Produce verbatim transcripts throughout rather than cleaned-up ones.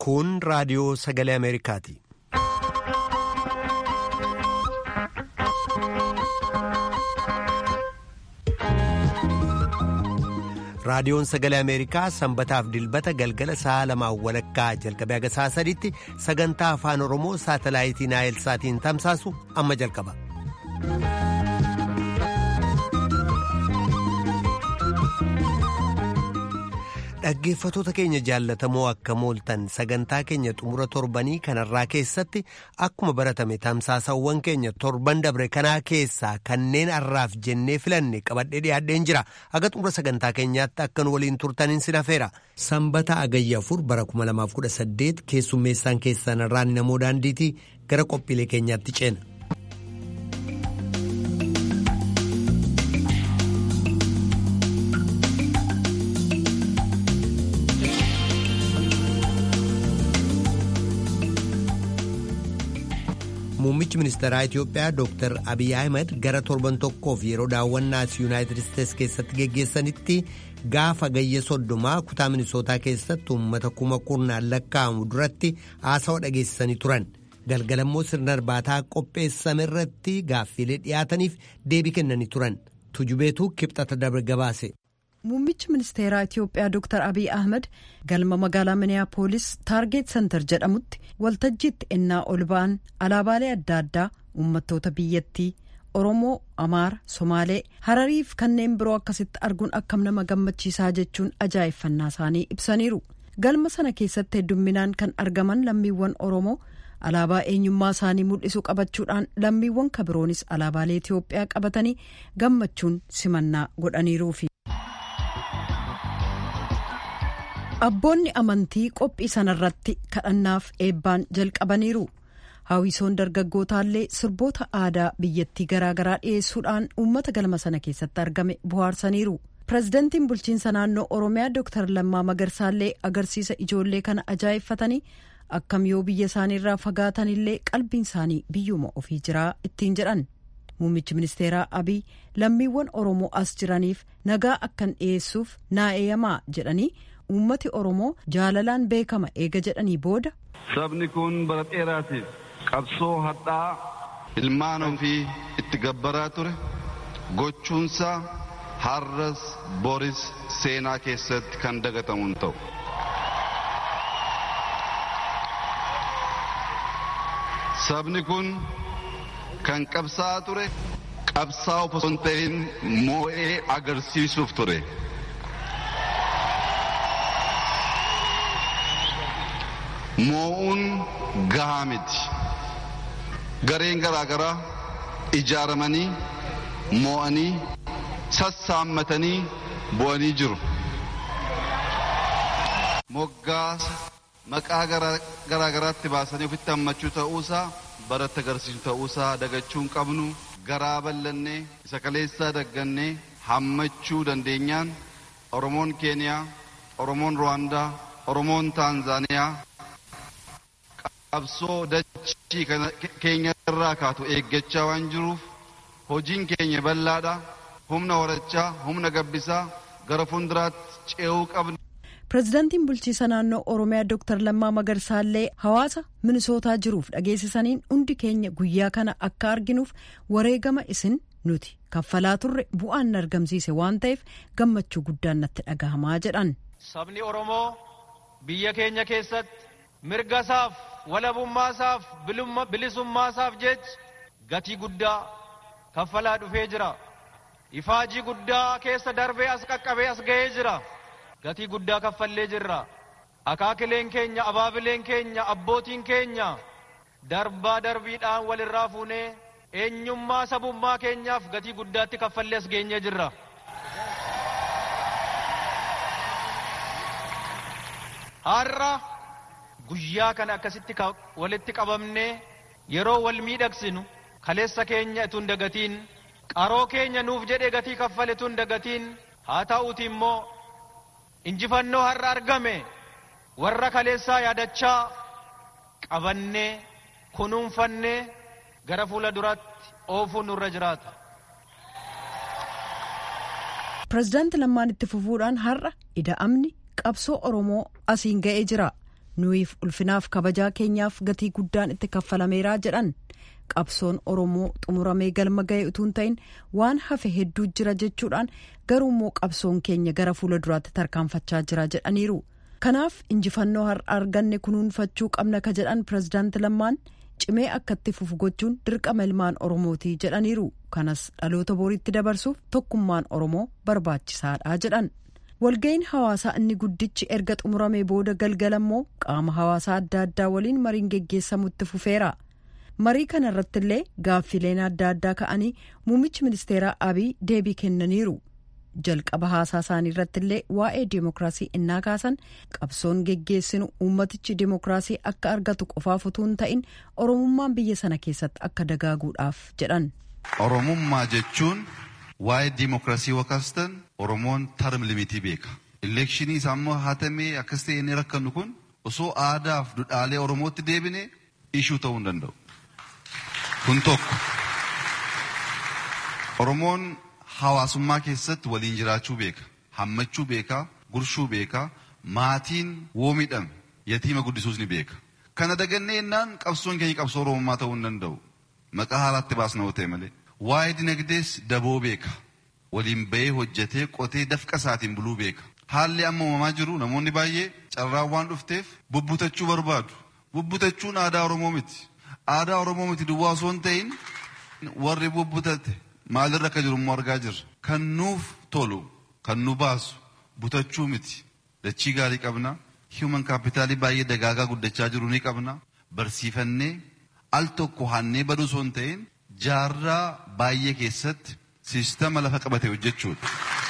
Kun raadiyoo sagalee Ameerikaati. Raadiyoon sagalee Ameerikaa sanbataaf dilbata galgala sa'a lamaan walakkaa jalqabee haga sa'a sadiitti sagantaa afaan Oromoo saatalaayitii Naayilsaatiin tamsaasu amma jalqaba. Dhaggeeffatoota keenya jaallatamoo akka mooltan sagantaa keenya xumura torbanii kanarraa keessatti akkuma baratame tamsaasawwan keenya torban dabre kanaa keessaa kanneen har'aaf jennee filanne qabadhee dhiyaadheen jira. Haga xumura sagantaa keenyaatti akka nu waliin turtaniin sin affeera. Sanbata agayya afur bara kuma lamaaf kudha saddeet keessummeessaan keessan irraan namoo daandiitii gara qophiilee keenyaatti ceena. Muummichi ministeeraa Itiyoophiyaa Dooktar Abiy Ahmed gara torban tokkoof yeroo daawwannaas Yuunaayitid Isteets keessatti geggeessanitti gaafa agayya soddomaa kutaa Minisootaa keessatti uummata kuma kurnaan lakkaa'amu duratti haasawaa dhageessisanii turan. Galgalammoo sirna irbaataa qopheessame irratti gaaffiilee dhiyaataniif deebii kennanii turan. Tujubeetu kibxata dabre gabaase. Muummichi ministeeraa Itiyoophiyaa Dooktar Abiy Ahmed galma magaalaa Miniyaapolis Taargeet Sentar jedhamutti waltajjiitti ennaa ol ba'an alaabaalee adda addaa uummattoota biyyattii Oromoo, Amaara, Somaalee, Hararii fi kanneen biroo akkasitti arguun akkam nama gammachiisaa jechuun ajaa'ibfannaa isaanii ibsaniiru. Galma sana keessatti heddumminaan kan argaman lammiiwwan Oromoo alaabaa eenyummaa isaanii mul'isu qabachuudhaan lammiiwwan kabiroonis alaabaalee Itiyoophiyaa qabatanii gammachuun simannaa godhaniiruufi. Abboonni amantii qophii sanarratti kadhannaaf eebbaan jalqabaniiru. Hawwisoon dargaggootaallee sirboota aadaa biyyattii garaagaraa dhiyeessuudhaan uummata galma sana keessatti argame bohaarsaniiru. Pireezidantiin bulchiinsa naannoo Oromiyaa Dooktar Lammaa Magarsaallee agarsiisa ijoollee kana ajaa'ibfatanii akkam yoo biyya isaaniirraa fagaatanillee qalbiin isaanii biyyuma ofii jiraa ittiin jedhan. Muummichi ministeeraa Abiy lammiiwwan Oromoo as jiraniif nagaa akkan dhiyeessuuf naa eeyyamaa jedhanii uummati Oromoo jaalalaan beekama eega jedhanii booda sabni kun bara dheeraatiif qabsoo hadhaa ilmaan ofii itti gabbaraa ture gochuunsaa har'as boris seenaa keessatti kan dagatamu hin ta'u. Sabni kun kan qabsaa ture qabsaa osoo hin ta'in moo'ee agarsiisuuf ture. Moo'uun gahaa miti. Gareen garaagaraa ijaaramanii moo'anii sassaammatanii bu'anii jiru. Moggaasa maqaa garaagaraatti baasanii ofitti hammachuu ta'uusaa baratti agarsiisu ta'uusaa dagachuu hin qabnu. Garaa bal'annee isa kaleessaa daggannee hammachuu dandeenyaan Oromoon Keeniyaa, Oromoon Ruwaandaa, Oromoon Taanzaaniyaa qabsoo dachii keenya irraa kaatu eeggachaa waan jiruuf hojiin keenya bal'aadha. Humna horachaa, humna gabbisaa gara fuulduraatti ce'uu qabna. Pireezidantiin bulchiinsa naannoo Oromiyaa Dooktar Lammaa Magarsaallee hawaasa Minisootaa jiruuf dhageessisaniin hundi keenya guyyaa kana akka arginuuf wareegama isin nuti kaffalaa turre bu'aan argamsiise waan ta'eef gammachuu guddaan natti dhagahamaa jedhan. Sabni Oromoo biyya keenya keessatti mirgasaaf walabummaasaaf bilisummaasaaf jecha gatii guddaa kaffalaa dhufee jira. Ifaajii guddaa keessa darbee as qaqqabee as ga'ee jira. Gatii guddaa kaffallee jirra. Akaakileen keenya, abaabileen keenya, abbootiin keenya darbaa darbiidhaan walirraa fuunee eenyummaa sabummaa keenyaaf gatii guddaatti kaffallee as geenyee jirra. Har'a guyyaa kana akkasitti walitti qabamnee yeroo wal miidhagsinu kaleessa keenya itun dagatiin qaroo keenya nuuf jedhee gatii kaffale tun dagatiin haa ta'uuti immoo injifannoo har'a argame warra kaleessaa yaadachaa qabannee kunuunfannee gara fuula duraatti oofuun nurra jiraata. Pireezidaanti Lammaan itti fufuudhaan har'a ida'amni qabsoo Oromoo asiin ga'ee jira. nuyiif ulfinaaf kabajaa keenyaaf gatii guddaan itti kaffalameeraa jedhan. Qabsoon Oromoo xumuramee galma ga'e utuu hin ta'in waan hafe hedduu jira jechuudhaan garuu immoo qabsoon keenya gara fuula duraatti tarkaanfachaa jira jedhaniiru. Kanaaf injifannoo har'a arganne kunuunfachuu qabna ka jedhan pirezidaanti Lammaan cimee akka itti fufu gochuun dirqama ilmaan Oromootii jedhaniiru. Kanas dhaloota boriitti dabarsuuf tokkummaan Oromoo barbaachisaadha jedhan. Walga'iin hawaasaa inni guddichi erga xumuramee booda galgala immoo qaama hawaasaa adda addaa waliin mariin geggeessamutti fufeera. Marii kana irratti illee gaaffileen adda addaa ka'anii muummichi ministeeraa Abiy deebii kennaniiru. Jalqaba haasaa isaanii irratti illee waa'ee dimookiraasii innaa kaasan qabsoon geggeessinu uummatichi dimookiraasii akka argatu qofaaf utuu hin ta'in oromummaan biyya sana keessatti akka dagaaguudhaaf jedhan. Oromummaa jechuun waa'ee dimookiraasii wakaastan Oromoon term limitii beeka. Elekshinii isaammoo hatamee akkas ta'e inni rakkannu kun osoo aadaaf duudhaalee Oromootti deebine ishuu ta'uu hin danda'u. Kun tokko Oromoon hawaasummaa keessatti waliin jiraachuu beeka, hammachuu beeka, gurshuu beeka, maatiin woo miidhame yatiima guddisuus ni beeka. Kana dagannee innaan qabsoon keenya qabsoo Oromummaa ta'uu hin danda'u. Maqaa haalaatti baasna yoo ta'e malee. Waa'ee dinagdees daboo beeka. Waliin bahee hojjetee qotee dafqa isaatiin buluu beeka. Haalli amma uumamaa jiru namoonni baay'ee carraan waan dhufteef bubbutachuu barbaadu. Bubbutachuun aadaa Oromoo miti. Aadaa Oromoo miti duwwaa osoo hin ta'in warri bubbutate maalirra akka jiru immoo argaa jirra. Kan nuuf tolu, kan nu baasu butachuu miti. Dachii gaarii qabna. Human capitalii baay'ee dagaagaa guddachaa jiru ni qabna. Barsiifannee al tokko hannee baduu osoo hin ta'in jaarraa baay'ee keessatti siistama lafa qabate hojjechuudha.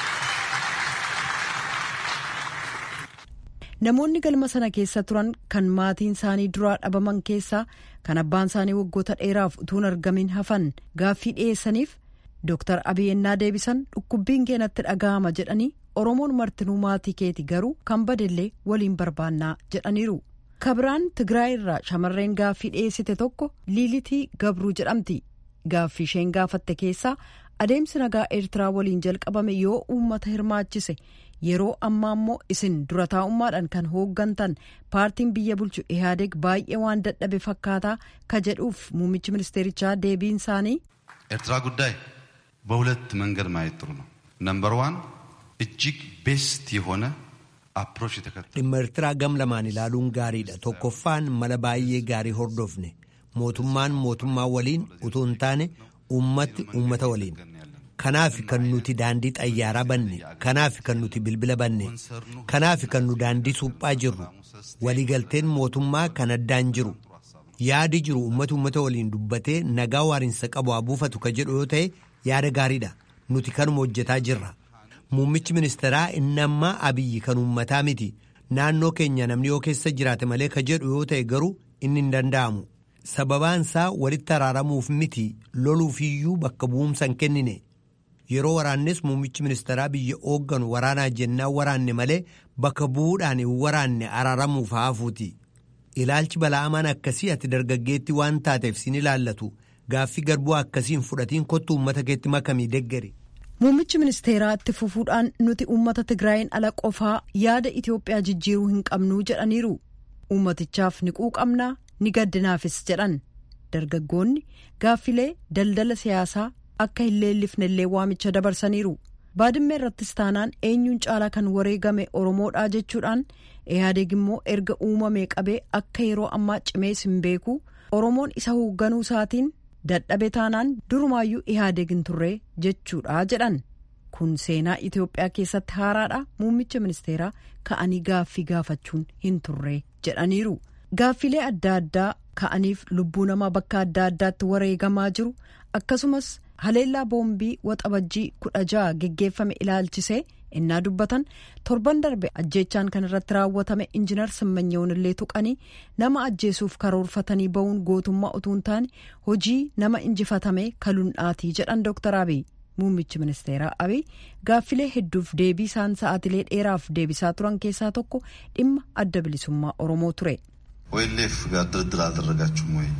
Namoonni galma sana keessa turan kan maatiin isaanii duraa dhabaman keessaa kan abbaan isaanii waggoota dheeraaf utuun argamin hafan gaaffii dhiyeessaniif Dooktar Abiy ennaa deebisan dhukkubbiin keenatti dhaga'ama jedhanii Oromoon martinuu maatii keeti garuu kan badellee waliin barbaannaa jedhaniiru. Kabiraan Tigraay irraa shamarreen gaaffii dhiyeessite tokko Liilitii Gabruu jedhamti. Gaaffii isheen gaafatte keessaa adeemsi nagaa Eertiraa waliin jalqabame yoo uummata hirmaachise yeroo ammaa immoo isin dura taa'ummaadhaan kan hooggantan paartiin biyya bulchu Ihaadeg baay'ee waan dadhabe fakkaataa ka jedhuuf muummichi ministeerichaa deebiin isaanii ኤርትራ ጉዳይ በሁለት መንገድ ማየት ጥሩ ነው። ነምበር ዋን እጅግ ቤስት የሆነ አፕሮች ተከተለ dhimma Eertiraa gam lamaan ilaaluun gaariidha. Tokkoffaan mala baay'ee gaarii hordofne mootummaan mootummaa waliin utuu hin taane uummatti uummata waliin. Kanaaf kan nuti daandii xayyaaraa banne, kanaaf kan nuti bilbila banne, kanaaf kan nu daandii suphaa jirru. Waliigalteen mootummaa kan addaan jiru. Yaadi jiru uummata uummata waliin dubbatee nagaa waarinsa qabu abuufatu ka jedhu yoo ta'e yaada gaariidha. Nuti kanuma hojjetaa jirra. Muummichi ministeeraa inni ammaa Abiyyi kan uummataa miti. Naannoo keenya namni yoo keessa jiraate malee ka jedhu yoo ta'e garuu inni hin danda'amu. Sababaan isaa walitti araaramuuf miti loluufiyyuu bakka bu'umsa hin kennine. Yeroo waraannes muummichi ministeeraa biyya hoogganu waraanaa jennaan waraanne malee bakka bu'uudhaan hin waraanne araaramuuf haafuuti. Ilaalchi bala'amaan akkasii ati dargaggeetti waan taateef sin ilaallatu gaaffii garbuu akkasiin fudhatiin kottu uummata keetti makamii deggari. Muummichi ministeeraa itti fufuudhaan nuti uummata Tigraayin ala qofaa yaada Itoophiyaa jijjiiruu hin qabnuu jedhaniiru. Uummatichaaf ni quuqamnaa ni gaddinaafis jedhan. Dargaggoonni gaaffilee daldala siyaasaa akka hin leellifnellee waamicha dabarsaniiru. Baadimmee irrattis taanaan eenyuun caalaa kan wareegame Oromoodhaa jechuudhaan Ihaadeg immoo erga uumamee qabee akka yeroo ammaa cimees hin beeku Oromoon isa hoogganuu isaatiin dadhabe taanaan durumaayyuu Ihaadeg hin turree jechuudha jedhan. Kun seenaa Itoophiyaa keessatti haaraadha. Muummicha ministeeraa ka'anii gaaffii gaafachuun hin turree jedhaniiru. Gaaffilee adda addaa ka'aniif lubbuu namaa bakka adda addaatti wareegamaa jiru akkasumas haleellaa boombii waxabajjii kudha jaha geggeeffame ilaalchisee innaa dubbatan torban darbe ajjeechaan kan irratti raawwatame injinar Simmanyoon illee tuqanii nama ajjeesuuf karoorfatanii ba'uun gootummaa utuu hin taane hojii nama injifatame kalundhaatii jedhan Dooktar Abiy. Muummichi ministeeraa Abiy gaaffilee hedduuf deebii isaan sa'aatilee dheeraaf deebisaa turan keessaa tokko dhimma adda bilisummaa Oromoo ture. ኦኤልኤፍ ጋር ድርድር አልተደረጋችሁም ወይ?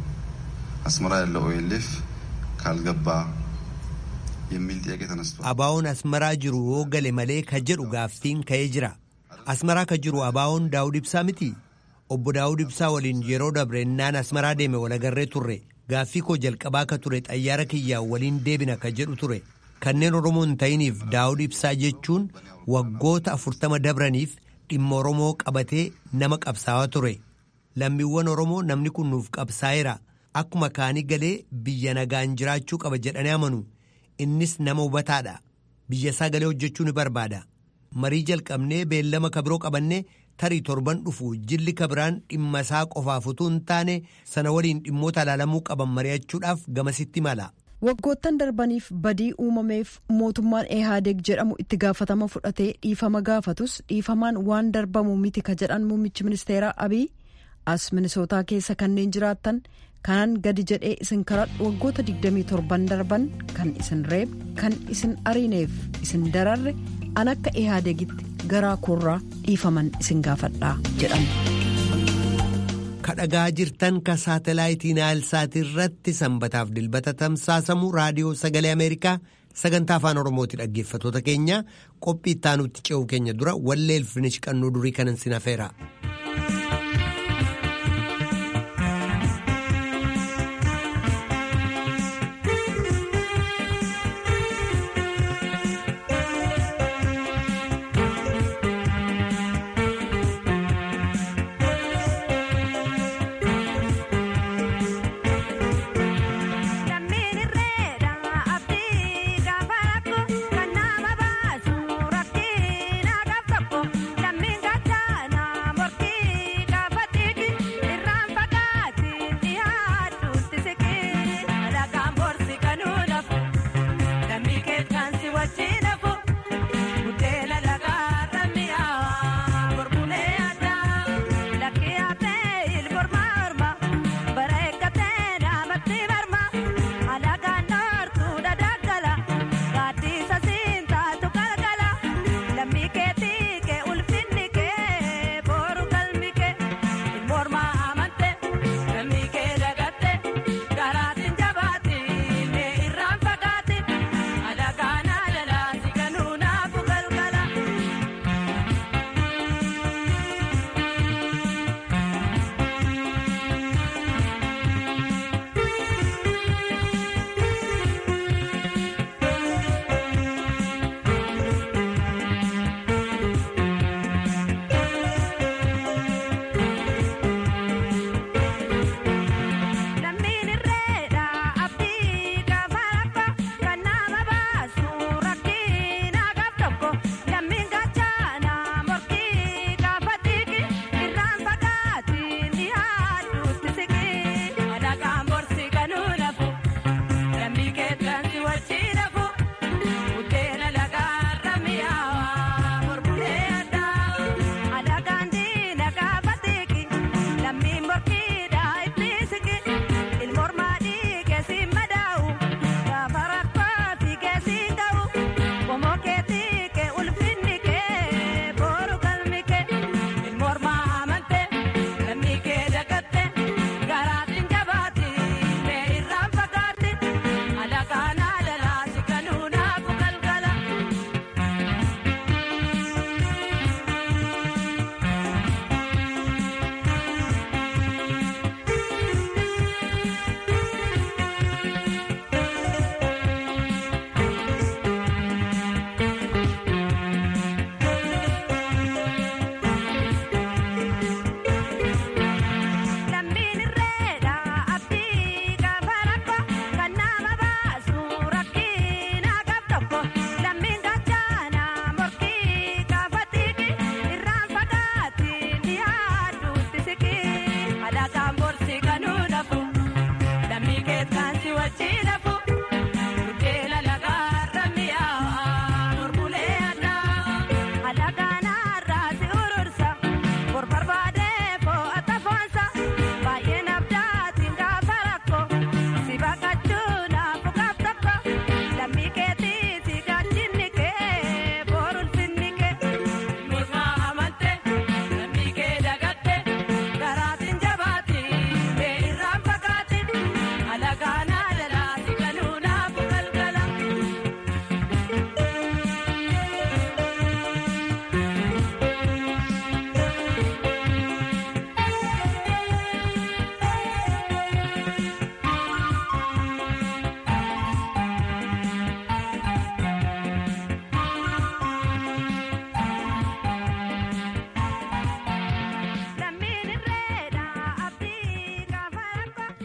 አስመራ ያለው ኦኤልኤፍ ካልገባ የሚል ጥያቄ ተነስቷል። አባውን አስመራ ጅሩ ወገለ መሌ ከጀሩ ጋፍቲን ከየጅራ አስመራ ከጅሩ አባውን ዳውድ ኢብሳ ምቲ obbo Daawud Ibsaa waliin yeroo dabrennaan Asmaraa deeme walagarree turre. Gaaffii koo jalqabaa ka ture xayyaara kiyyaa waliin deebina ka jedhu ture. Kanneen Oromoo hin ta'iniif Daawud Ibsaa jechuun waggoota afurtama dabraniif dhimma Oromoo qabatee nama qabsaa'aa ture. Lammiiwwan Oromoo namni kun nuuf qabsaa'eera. Akkuma kaanii galee biyya nagaan jiraachuu qaba jedhanii amanu. Innis nama hubataadha. Biyya isaa galee hojjechuu ni barbaada. Marii jalqabnee beellama kabiroo qabannee tarii torban dhufu jilli kabiraan dhimma isaa qofaaf utuu hin taane sana waliin dhimmoota ilaalamuu qaban mari'achuudhaaf gamasitti mala. Waggoottan darbaniif badii uumameef mootummaan Ihaadeeg jedhamu itti gaafatama fudhatee dhiifama gaafatus dhiifamaan waan darbamu miti ka jedhan muummichi ministeeraa Abiy as Minisootaa keessa kanneen jiraattan kanan gadi jedhee isin karadhu waggoota digdamii torban darban kan isin reeb kan isin ariineef isin dararre an akka Ihaadeegitti garaa koorraa dhiifaman isin gaafadhaa jedhamu. Kadhagaa jirtan ka saatalaayitii Naayilsaatii irratti sanbataaf dilbata tamsaasamu raadiyoo sagalee Ameerikaa sagantaa afaan Oromooti. Dhaggeeffatoota keenya qophii ittaanutti ce'uu keenya dura wallee Ilfinish qannoo durii kanan sin hafeera. Porque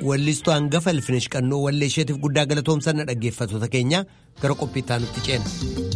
wallistuu hangafa Ilfinesh Qannoo wallee isheetiif guddaa galatoomsanna dhaggeeffattoota keenya gara qophiittaa nutti ceena.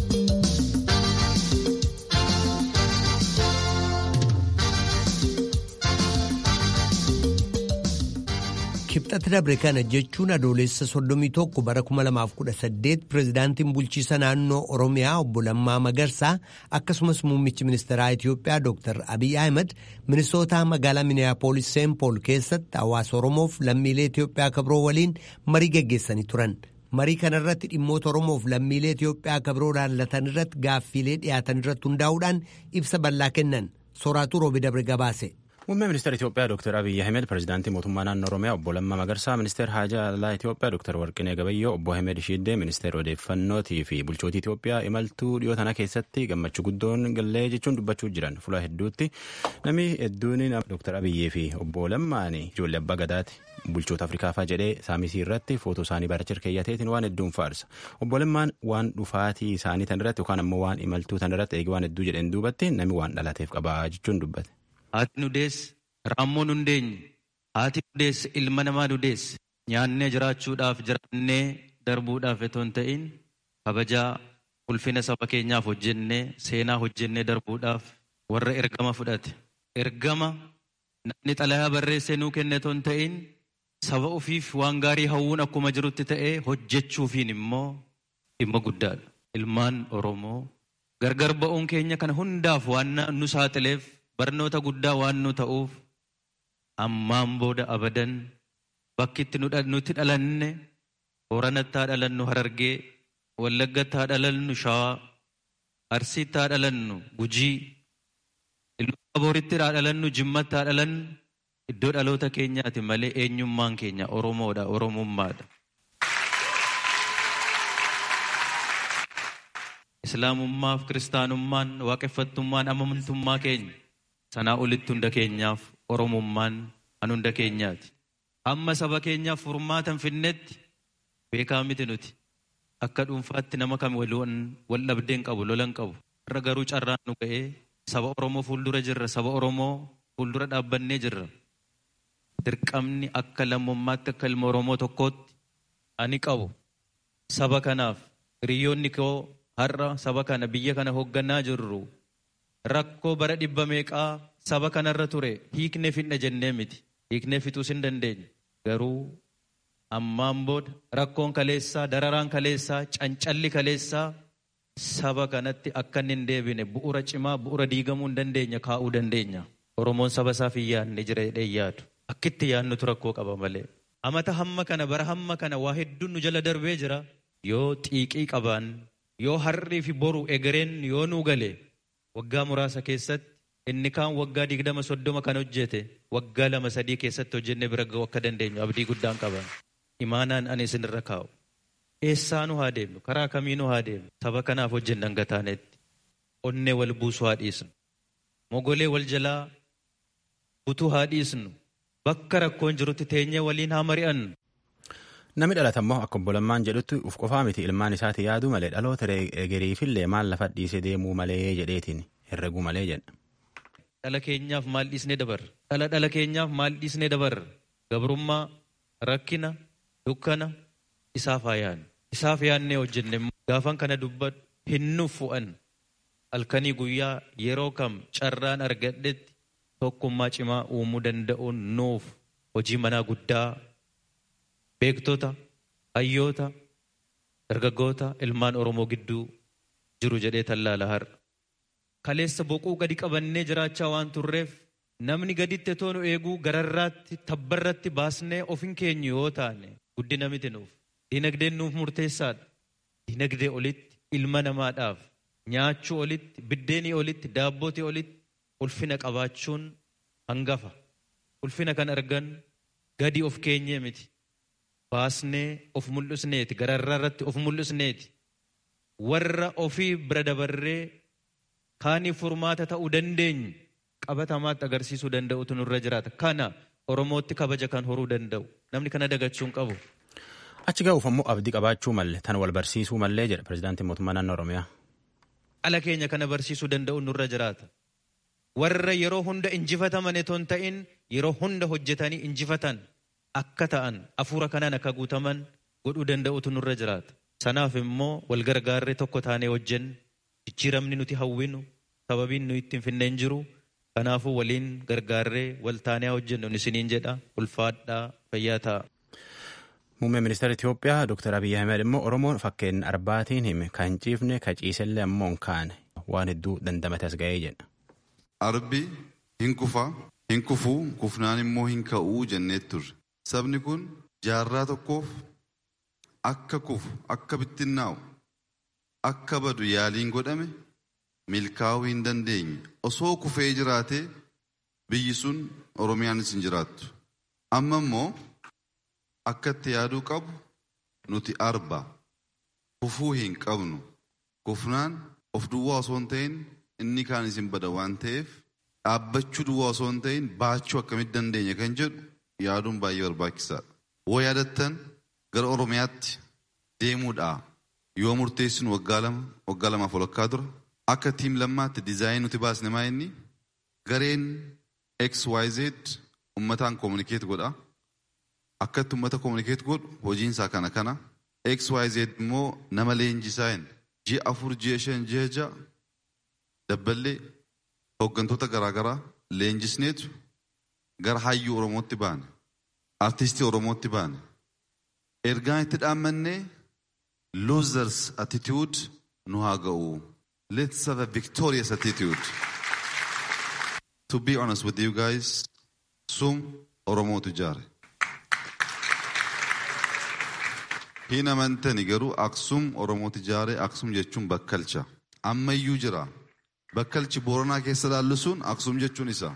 Kibxata dabre kana jechuun adoolessa soddomii tokko bara kuma lamaaf kudha saddeet pireezidaantiin bulchiisa naannoo Oromiyaa obbo Lammaa Magarsaa akkasumas muummichi ministeeraa Itiyoophiyaa Dr. Abiy Ahmed Minisootaa magaalaa Miniyaapolis Seen Pool keessatti hawaasa Oromoof lammiilee Itiyoophiyaa kabroo waliin marii geggeessanii turan. Marii kanarratti dhimmoota Oromoof lammiilee Itiyoophiyaa kabroo laallatan irratti gaaffiilee dhiyaatan irratti hundaa'uudhaan ibsa bal'aa kennan. Sooraatuu Roobi Dabre gabaase. Muummee ministeera Itiyoophiyaa Dr. Abiy Ahmed pireezidaantii mootummaa naannoo Oromiyaa obbo Lammaa Magarsaa ministeera haajaa alaa Itiyoophiyaa Dr. Warqinee Gabayyoo obbo Ahmed Shiiddee ministeera odeeffannootii fi bulchootii Itiyoophiyaa imaltuu dhiyoo tana keessatti gammachuu guddoon gallee jechuun dubbachuu jiran fuula hedduutti namni hedduun Dr. Abiyyee fi obbo Lammaan ijoollee abbaa gadaati bulchoota Afrikaafaa jedhee saamisii irratti footoo isaanii barachir keeyyateetiin waan hedduun faarsa. Obbo Lammaan waan dhufaatii isaanii tan irratti yookaan ammoo waan imaltuu tan irratti eegi waan hedduu jedheen duubatti namni waan dhalateef qabaa jechuun dubbate. Haati nu deesse, raammoo nu deenye, haati nu deesse, ilma namaa nu deesse, nyaannee jiraachuudhaaf jiraannee darbuudhaaf etoo hin ta'in kabajaa ulfina saba keenyaaf hojjennee seenaa hojjennee darbuudhaaf warra ergama fudhate. Ergama namni xalayaa barreessee nuu kenne etoo hin ta'in saba ofiif waan gaarii hawwuun akkuma jirutti ta'ee hojjechuufiin immoo dhimma guddaadha. Ilmaan Oromoo gargar ba'uun keenya kana hundaaf waan nu saaxileef barnoota guddaa waan nu ta'uuf ammaan booda abadan bakkitti nuti dhalanne Booranatti haa dhalannu Harargee, Wallaggatti haa dhalannu Shawaa, Arsiitti haa dhalannu Gujii, Iluu Abooritti haa dhalannu Jimmatti haa dhalannu iddoo dhaloota keenyaati malee eenyummaan keenya Oromoodha, Oromummaadha. Islaamummaaf Kiristaanummaan waaqeffattummaan amantummaa keenya sanaa olitti hunda keenyaaf Oromummaan an hunda keenyaati. Amma saba keenyaaf furmaatan finnetti beekaa miti nuti. Akka dhuunfaatti nama kam wal dhabdeen qabu, lolan qabu. Irra garuu carraan nu ga'ee saba Oromoo fuuldura jirra, saba Oromoo fuuldura dhaabbannee jirra. Dirqamni akka lammummaatti akka ilma Oromoo tokkootti ani qabu. Saba kanaaf hiriyoonni koo har'a saba kana biyya kana hoogganaa jirru. Rakkoo bara dhibba meeqaa saba kanarra ture hiiknee fidna jennee miti. Hiiknee fixuus hin dandeenye. Garuu ammaan booda rakkoon kaleessaa, dararaan kaleessaa, cancalli kaleessaa saba kanatti akka inni hin deebine bu'uura cimaa, bu'uura diigamuu hin dandeenya kaa'uu dandeenya. Oromoon saba isaaf hin yaadne jira jedhee yaadu. Akkitti yaadnutu rakkoo qaba malee. Amata hamma kana bara hamma kana waa hedduun nu jala darbee jira. Yoo xiiqii qabaan, yoo harrii fi boru egereen yoo nuu galee waggaa muraasa keessatti inni kaan waggaa digdama soddoma kan hojjete waggaa lama sadii keessatti hojjennee bira ga'uu akka dandeenyu abdii guddaan qaban. Imaanaan ani isinirra kaa'u. Eessaa nu haa deemnu? Karaa kamii nu haa deemnu? Saba kanaaf hojjennan gataanetti. Onnee wal buusuu haa dhiisnu. Mogolee wal jalaa butuu haa dhiisnu. Bakka rakkoon jirutti teenyee waliin haa mari'annu. Namni dhalatammoo akka obbo Lammaan jedhutti uf qofaa miti ilmaan isaati yaadu malee dhaloota egeriifillee maal lafa dhiisee deemuu malee jedheetiin herreguu malee jedha. Dhala keenyaaf maal dhiisnee dabarra? Dhala dhala keenyaaf maal dhiisnee dabarra? Gabrummaa, rakkina, dukkana isaaf haa yaadnu. Isaaf yaadnee hojjenne gaafan kana dubbadhu hin nuuf fu'an. Halkanii guyyaa yeroo kam carraan argadhetti tokkummaa cimaa uumuu danda'uun nuuf hojii manaa guddaa beektota, hayyoota, dargaggoota, ilmaan Oromoo gidduu jiru jedhee tallaala har'a. Kaleessa boquu gadi qabannee jiraachaa waan turreef namni gaditti toonu eeguu gararraatti tabbarratti baasnee ofin keenya yoo taane guddina miti nuuf. Dinagdeen nuuf murteessaadha. Dinagdee olitti ilma namaadhaaf nyaachuu olitti, biddeenii olitti, daabbootii olitti ulfina qabaachuun hangafa. Ulfina kan argan gadi of keenyee miti. Baasnee of mul'isneeti, gararraa irratti of mul'isneeti. Warra ofii bira dabarree kaanii furmaata ta'uu dandeenyu qabatamaatti agarsiisuu danda'utu nurra jiraata. Kana Oromootti kabaja kan horuu danda'u. Namni kana dagachuu hin qabu. Achi ga'uuf ammoo abdii qabaachuu malee tan wal barsiisuu malee jedha pireezidaantiin mootummaa naannoo Oromiyaa. Ala keenya kana barsiisuu danda'u nurra jiraata. Warra yeroo hunda injifataman etoo hin ta'in yeroo hunda hojjetanii injifatan. akka ta'an hafuura kanaan akka guutaman godhuu danda'utu nurra jiraata. Sanaaf immoo wal gargaarree tokko taanee hojjennu jijjiiramni nuti hawwinu sababiin nu ittiin finneen jiru. Kanaafuu waliin gargaarree wal taanee hojjennu isiniin jedha. Ulfaadhaa fayyaa ta'a. Muummeen ministeera Itoophiyaa Dooktar Abiyyi Ahmed immoo Oromoon fakkeenya arbaatiin hime kan ciifne kan ciisellee ammoo hin kaane waan hedduu dandamate as ga'ee jedha. Arbi hin kufa hin kufuu kufnaan immoo hin ka'uu jennee turre. Sabni kun jaarraa tokkoof akka kufu akka bittinnaa'u akka badu yaaliin godhame milkaa'uu hin dandeenye. Osoo kufee jiraatee biyyi sun Oromiyaanis hin jiraattu. Amma immoo akka itti yaaduu qabu nuti arba kufuu hin qabnu. Kufnaan of duwwaa osoo hin ta'in inni kaan isin bada waan ta'eef dhaabbachuu duwwaa osoo hin ta'in baachuu akkamitti dandeenya kan jedhu yaaduun baay'ee barbaachisaadha. Woo yaadattan gara Oromiyaatti deemuudhaa yoo murteessinu waggaa lama waggaa lamaaf walakkaa dura akka tiim lammaatti diizaayinii nuti baasne maa inni gareen X Y Z ummataan komunikeet godha. Akkatti ummata komunikeet godhu hojiinsaa kana kana. X Y Z immoo nama leenjisaa hin ji'a afur ji'a shan ji'a ja'a dabballee hooggantoota garaagaraa leenjisneetu gara hayyuu Oromootti baane. Artistii Oromootti baane. Ergaan itti dhaammannee losers attitude nu haa ga'u. Let's have a victorious attitude. To be honest with you guys, sum Oromootu ijaare. Hin amantani garuu Aksum Oromootu ijaare. Aksum jechuun bakkalcha. Ammayyuu jira. Bakkalchi Booranaa keessa laallu sun Aksum jechuun isaa.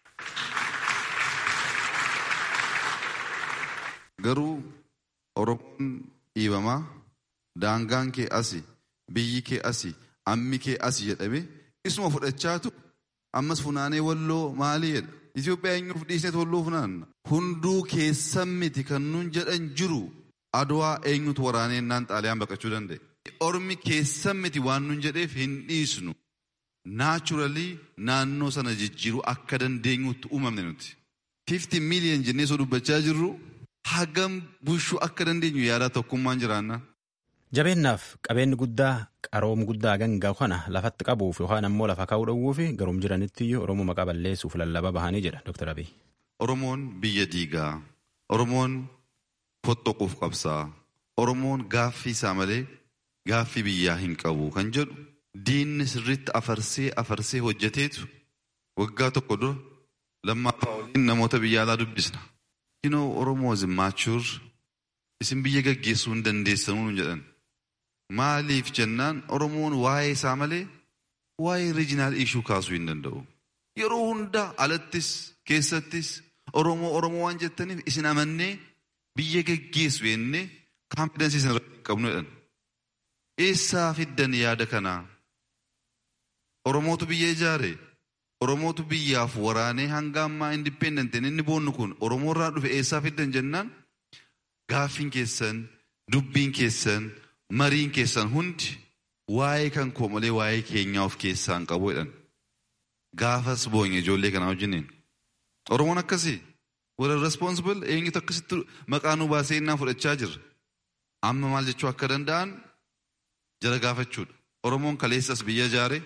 Garuu Oromoon dhiibamaa daangaan kee asi, biyyi kee asi, ammi kee asi jedhame isuma fudhachaatu ammas funaanee walloo maalii jedha. Itoophiyaa eenyuuf dhiisneet walloo funaanna. Hunduu keessan miti kan nuun jedhan jiru. Adwaa eenyutu waraanee naan xaaliyaan baqachuu danda'e. Ormi keessan miti waan nuun jedheef hin dhiisnu. Naachuralii naannoo sana jijjiiruu akka dandeenyutti uumamne nuti. fifty million jennee soo dubbachaa jirru hagam bushuu akka dandeenyu yaadaa tokkummaan jiraannaan. Jabeennaaf qabeenyi guddaa qaroom guddaa gangaa kana lafatti qabuuf yookaan ammoo lafa kaa'uu dhowwuuf garum jiranitti Oromoo maqaa balleessuuf lallaba bahanii jedha Dooktar Abiy. Oromoon biyya diigaa. Oromoon fottoquuf qabsaa. Oromoon gaaffii isaa malee gaaffii biyyaa hin qabu kan jedhu diinni sirriitti afarsee afarsee hojjeteetu waggaa tokko dura lammaffaa waliin namoota biyya alaa dubbisna. You know, Oromo is immature. Isin biyya gaggeessuu hin dandeessanuu jedhan. Maaliif jennaan Oromoon waa'ee isaa malee waa'ee regional issue kaasuu hin danda'u. Yeroo hunda alattis keessattis Oromoo Oromoo waan jettaniif isin amannee biyya gaggeessu jennee confidence isin irratti qabnu jedhan. Eessaa fiddan yaada kanaa? Oromootu biyya ijaare. Oromootu biyyaaf waraanee hanga ammaa indipendentiin inni boonnu kun Oromoo irraa dhufe eessaa fiddan jennaan gaaffiin keessan, dubbiin keessan, mariin keessan hundi waa'ee kan koo malee waa'ee keenyaa of keessaa hin qabu jedhan. Gaafas boonye ijoollee kanaa wajjiniin. Oromoon akkasii warra responsible eenyutu akkasitti maqaa nu baasee innaan fudhachaa jirra. Amma maal jechuu akka danda'an jara gaafachuudha. Oromoon kaleessas biyya ijaare.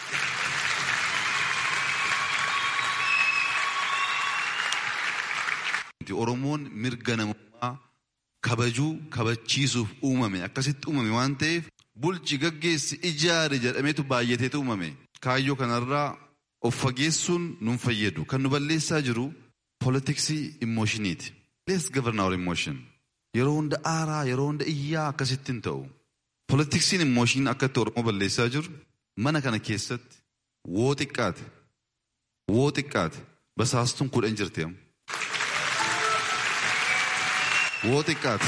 Oromoon mirga namummaa kabajuu kabachiisuuf uumame akkasitti uumame waan ta'eef bulchi gaggeessi ijaare jedhameetu baay'ateetu uumame. Kaayyoo kanarraa of fageessuun nun fayyadu. Kan nu balleessaa jiru politiksii emotioniiti. Let's govern our emotion. Yeroo hunda aaraa yeroo hunda iyyaa akkasitti hin ta'u. Politiksiin emotion akkatti Oromoo balleessaa jiru mana kana keessatti woo xiqqaate woo xiqqaate basaastuun kudhan jirti. Woo xiqqaate.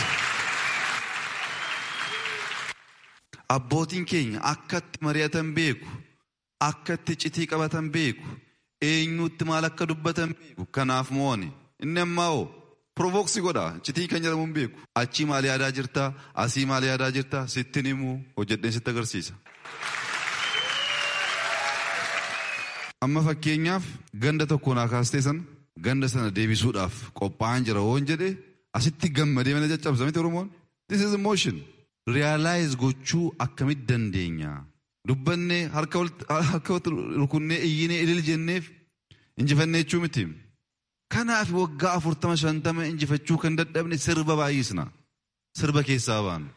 Abbootiin keenya akkatti mari'atan beeku, akkatti citii qabatan beeku, eenyutti maal akka dubbatan beeku. Kanaaf mo'ani. Inni ammaa hoo provoksii godha. Citii kan jedhamu hin beeku. Achii maal yaadaa jirta? Asii maal yaadaa jirta? Sittin himuu hojjedheen sitti agarsiisa. Amma fakkeenyaaf ganda tokko naa kaastee sana ganda sana deebisuudhaaf qophaa'an jira woon jedhe asitti gammadee mana caccabsamete Oromoon. This is emotion. Realize gochuu akkamit dandeenya. Dubbanne harka walitti rukunnee iyyinee ilil jenneef injifannee jechuu miti. Kanaaf waggaa afurtama shantama injifachuu kan dadhabne sirba baay'isna. Sirba keessaa baanu.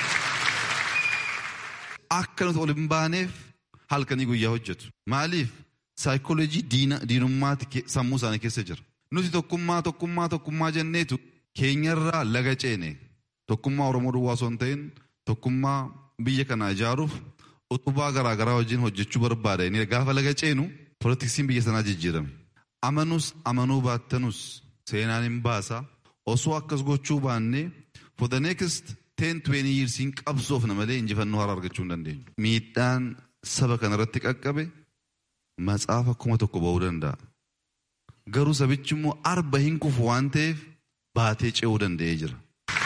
Akka nuti ol hin baaneef halkanii guyyaa hojjetu. Maaliif? Saayikooloojii diinummaati sammuu isaanii keessa jira. Nuti tokkummaa tokkummaa tokkummaa jenneetu keenyarraa laga ceene. Tokkummaa Oromoo duwwaa osoo hin ta'in tokkummaa biyya kana ijaaruuf utubaa garaa garaa wajjin hojjechuu barbaada. Inni gaafa laga ceenu poolitiksiin biyya sanaa jijjiirame. Amanus amanuu baattanus seenaan hin baasa. Osoo akkas gochuu baannee for the next ten twenty years hin qabsoofna malee injifannoo haaraa argachuu hin dandeenyu. Miidhaan saba kanarratti qaqqabe matsaafa kuma tokko ba'uu danda'a. Garuu sabichi immoo arba hin kufu waan ta'eef baatee ce'uu danda'ee jira.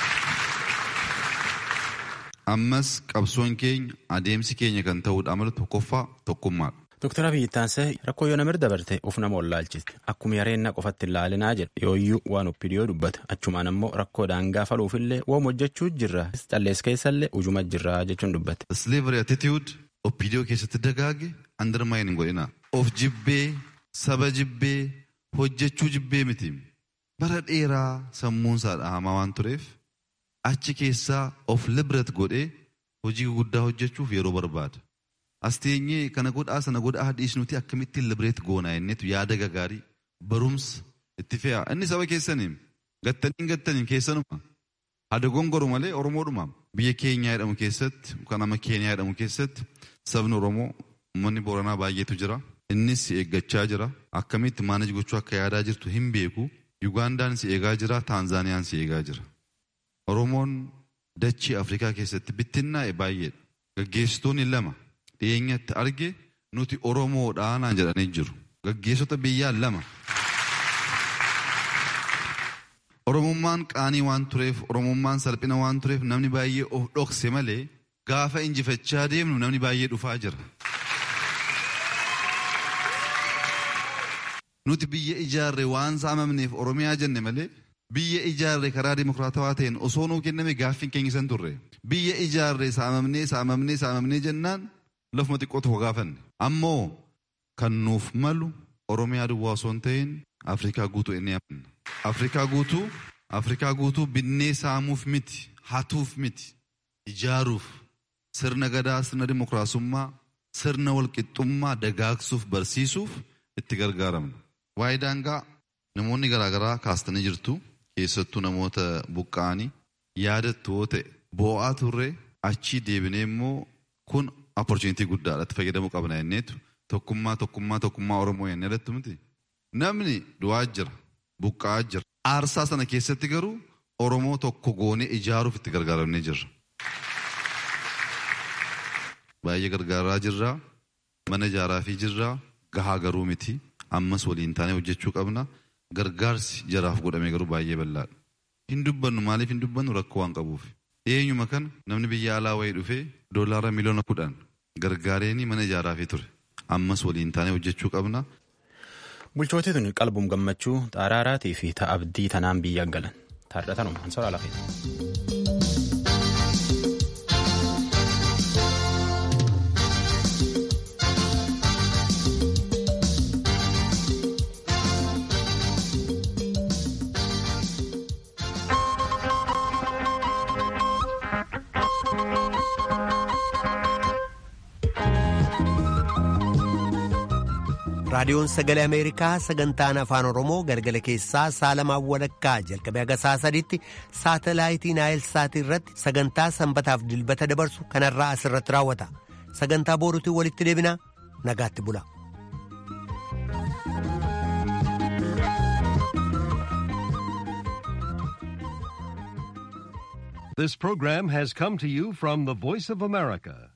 Ammas qabsoon keenya adeemsi keenya kan ta'uudha amala tokkoffaa tokkummaadha. Dooktar Abiyyi Taansee rakkoo yoo namir dabarte of nama wallaalchiste akkuma yareenna qofatti ilaalinaa jedha yooyyuu waan oppidiyoo dubbata achumaan ammoo rakkoo daangaa faluufillee woom hojjechuu jirra callees keessallee ujuma jirra jechuun dubbate. Slavery attitude oppidiyoo keessatti dagaage undermine hin godhina. Of jibbee saba jibbee hojjechuu jibbee miti. Bara dheeraa sammuun isaa dhahamaa waan tureef achi keessaa of liberate godhee hojii guddaa hojjechuuf yeroo barbaada. Asteenyee kana godhaa sana godhaa dhiisnuti akkamittiin liberate goonaa jenneetu yaada gagaarii barumsa itti fe'a. Inni saba keessaniin gattaniin gattaniin keessanuma hada gongoru malee Oromoodhuma biyya keenyaa jedhamu keessatti kan nama Keeniyaa jedhamu keessatti sabni Oromoo uummanni Booranaa baay'eetu jira. Innis si eeggachaa jira. Akkamitti maanaj gochuu akka yaadaa jirtu hin beeku. Yugandaan si eegaa jira. Taanzaaniyaan si eegaa jira. Oromoon dachii Afrikaa keessatti bittinnaa'e baay'eedha. Gaggeessitoonni lama dhiyeenyatti arge nuti Oromoodhaan jedhanii jiru. Gaggeessota biyyaa lama. Oromummaan qaanii waan tureef, Oromummaan salphina waan tureef namni baay'ee of dhokse malee gaafa injifachaa deemnu namni baay'ee dhufaa jira. Nuti biyya ijaarre waan saamamneef Oromiyaa jenne malee biyya ijaarre karaa dimokiraatawaa ta'een osoo nuu kenname gaaffiin keenya san turre. Biyya ijaarre saamamnee saamamnee saamamnee jennaan lafuma xiqqoo tokko gaafanne. Ammoo kan nuuf malu Oromiyaa duwwaa osoo hin ta'in Afrikaa guutuu inni amanna. Afrikaa guutuu Afrikaa guutuu binnee saamuuf miti, hatuuf miti, ijaaruuf, sirna gadaa, sirna dimokiraasummaa, sirna walqixxummaa dagaagsuuf barsiisuuf itti gargaaramna. Waa'ee daangaa namoonni garaagaraa kaastanii jirtu. Keessattuu namoota buqqa'anii yaadattu yoo ta'e boo'aa turre achii deebinee immoo kun opportunity guddaadha itti fayyadamuu qabna jenneetu tokkummaa tokkummaa tokkummaa Oromoo jennee irratti miti. Namni du'aa jira buqqa'aa jira. Aarsaa sana keessatti garuu Oromoo tokko goonee ijaaruuf itti gargaaramnee jirra. Baay'ee gargaaraa jirra. Mana ijaaraa fi jirra. Gahaa garuu miti. Ammas waliin taanee hojjechuu qabna. Gargaarsi jaraaf godhame garuu baay'ee bal'aadha. Hin dubbannu maaliif hin dubbannu rakkoo waan qabuuf. Eenyuma kana namni biyya alaa wayii dhufee doolaara miliyoona kudhan gargaareenii mana ijaaraafii ture. Ammas waliin taanee hojjechuu qabna. Bulchootii tuni qalbuun gammachuu xaaraaraatii fi ta'a abdii tanaan biyya galan. Taadhatanuma ansora lafee. raadiyoon sagalee ameerikaa sagantaan afaan oromoo galgala keessaa saalamaa walakkaa jalqabee haga saa sadiitti saatalaayitii naayilsaatii irratti sagantaa sanbataaf dilbata dabarsu kanarraa asirratti raawwata. Sagantaa booruutiin walitti deebinaa nagaatti bula. This program has come to you from the Voice of America,